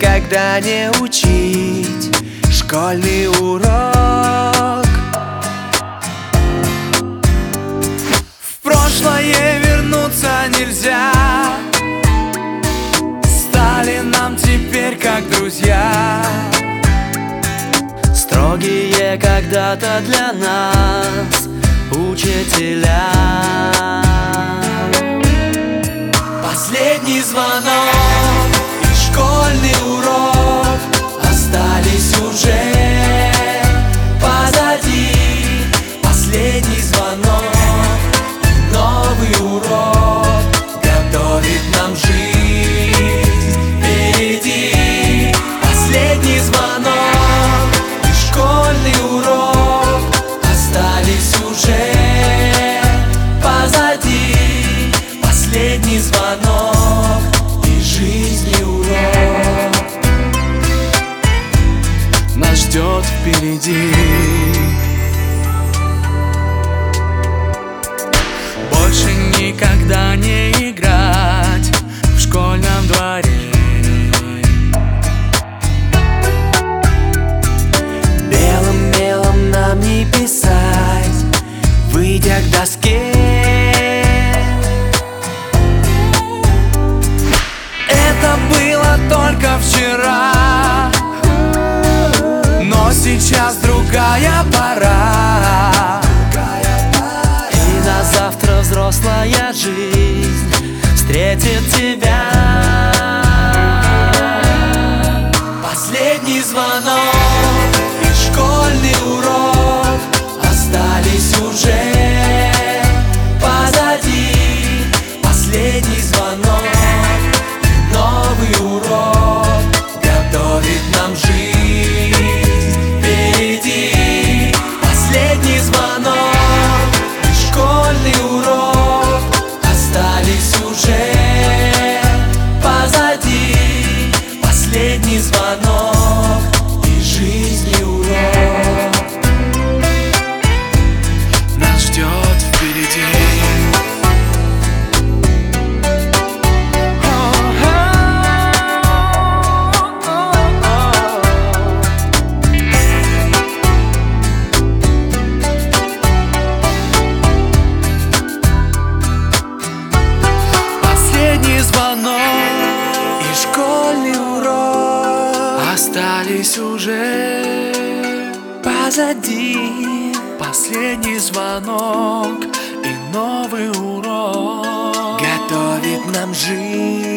никогда не учить школьный урок. В прошлое вернуться нельзя, стали нам теперь как друзья, строгие когда-то для нас учителя. Последний звонок и школьный урок остались уже позади. Последний звонок и новый урок готовит нам жизнь впереди. Последний звонок и школьный урок остались уже позади. Последний звонок и жизни урок нас ждет впереди. Больше никогда не играть в школьном дворе. Белым мелом нам не писать, выйдя к доске. Это было только вчера, но сейчас другая пора. И на завтра взрослая жизнь встретит тебя. Последний звонок и школьный урок остались уже позади. Последний звонок и новый урок готовит нам жизнь впереди. Последний звонок и школьный урок остались уже позади. Последний звонок и жизни урок нас ждет впереди. Последний звонок и школьный урок остались уже позади. Последний звонок и новый урок готовит нам жизнь